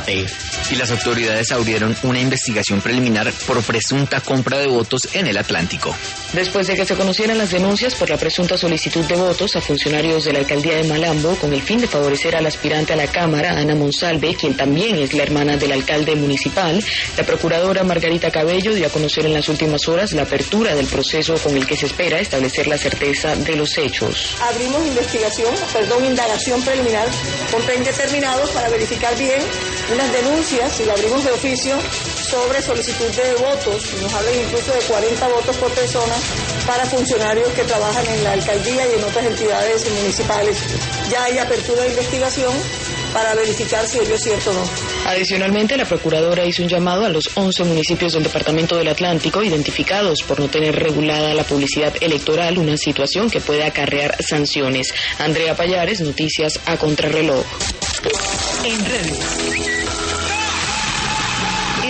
Anzoátegui. Y las autoridades abrieron una investigación preliminar por presunta compra de votos en el Atlántico. Después de que se conocieran las denuncias por la presunta solicitud de votos a funcionarios de la alcaldía de Malambo con el fin de favorecer al aspirante a la Cámara, Ana Monsalve, quien también es la hermana del alcalde municipal, la procuradora Margarita Cabello dio a conocer en las últimas horas la apertura del proceso con el que se espera establecer la certeza de los hechos. Abrimos indagación preliminar con predeterminados para verificar bien unas denuncias y la abrimos de oficio sobre solicitud de votos, nos hablan incluso de 40 votos por persona para funcionarios que trabajan en la alcaldía y en otras entidades municipales. Ya hay apertura de investigación para verificar si ello es cierto o no. Adicionalmente, la procuradora hizo un llamado a los 11 municipios del departamento del Atlántico identificados por no tener regulada la publicidad electoral, una situación que puede acarrear sanciones. Andrea Payares, Noticias a Contrarreloj. En redes.